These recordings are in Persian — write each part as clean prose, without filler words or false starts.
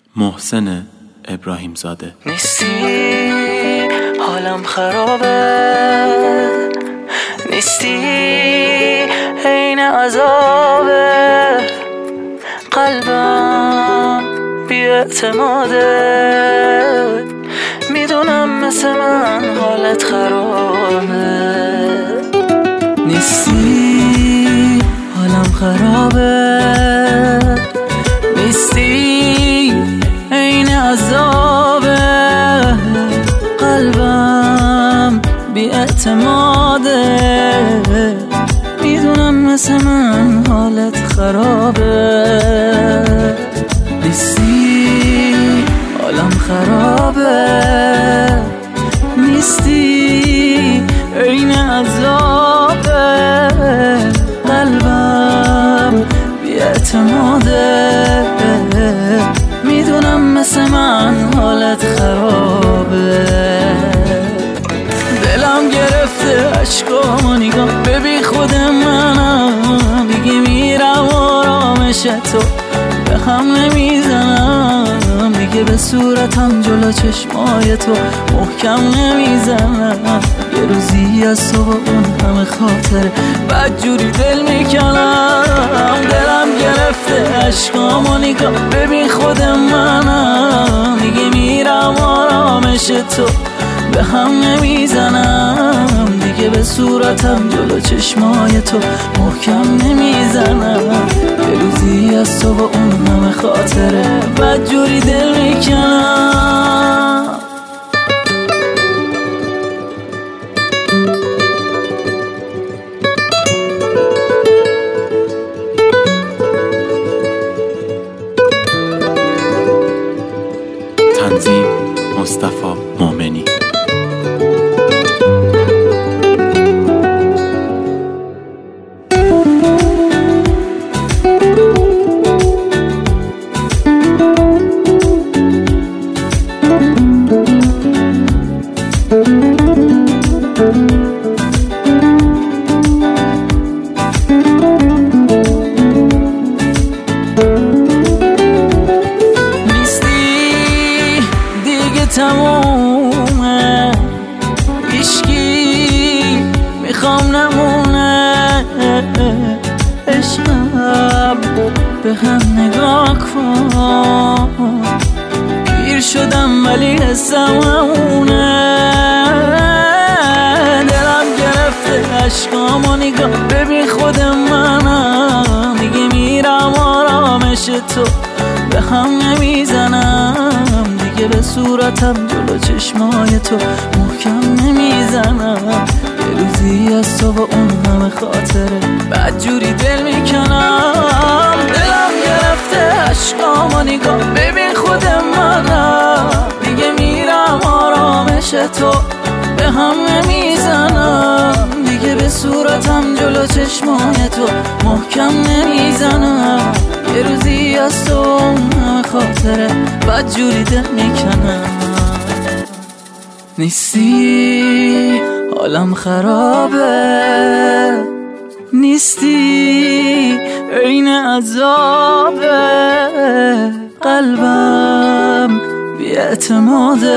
محسن ابراهیم زاده. نیستی حالم خرابه، نیستی عین عذابه، قلبم بی‌اعتماده، میدونم مثل من حالت خرابه. نیستی حالم خرابه، نیستی عین عذابه، قلبم بی‌اعتماده، میدونم مثل من حالت خرابه. نیستی حالم خرابه، نیستی عین عذابه، قلبم بی‌اعتماده، میدونم مثل من حالت خرابه. دلم گرفته عشقامو نگاه، ببین خود منم دیگه میرم آرامش تو به هم نمیزنم، دیگه به صورتم جلو چشمای تو محکم نمیزنم. یه روزی از تو با اون همه خاطره بدجوری دل میکنم. دلم گرفته عشقامو نگاه، ببین خود منم دیگه میرم آرامش تو به هم نمیزنم، دیگه به صورتم جلو چشمای تو محکم نمیزنم. یه روزی از تو با اون همه خاطره بدجوری دل میکنم. تنظیم مصطفی مومنی. تمومه عشقی میخوام نمونه، عشقم به هم نگاه کن، پیر شدم ولی حسم همونه. دلم گرفته عشقامو نگاه، ببین خود منم دیگه میرم آرامش تو به هم نمیزنم، دیگه به صورتم جلو چشمای تو محکم نمیزنم. یه روزی از تو با اون همه خاطره بدجوری دل میکنم. دلم گرفته عشقامو نگاه، ببین خود منم دیگه میرم آرامش تو به هم نمیزنم، دیگه به صورتم جلو چشمای تو محکم نمیزنم. یه روزی از تو همه خاطره بدجوری دل میکنم. نیستی حالم خرابه، نیستی عین عذابه، قلبم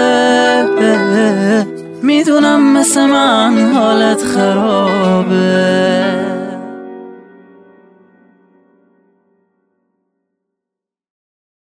بی‌اعتماده، میدونم مثل من حالت خرابه.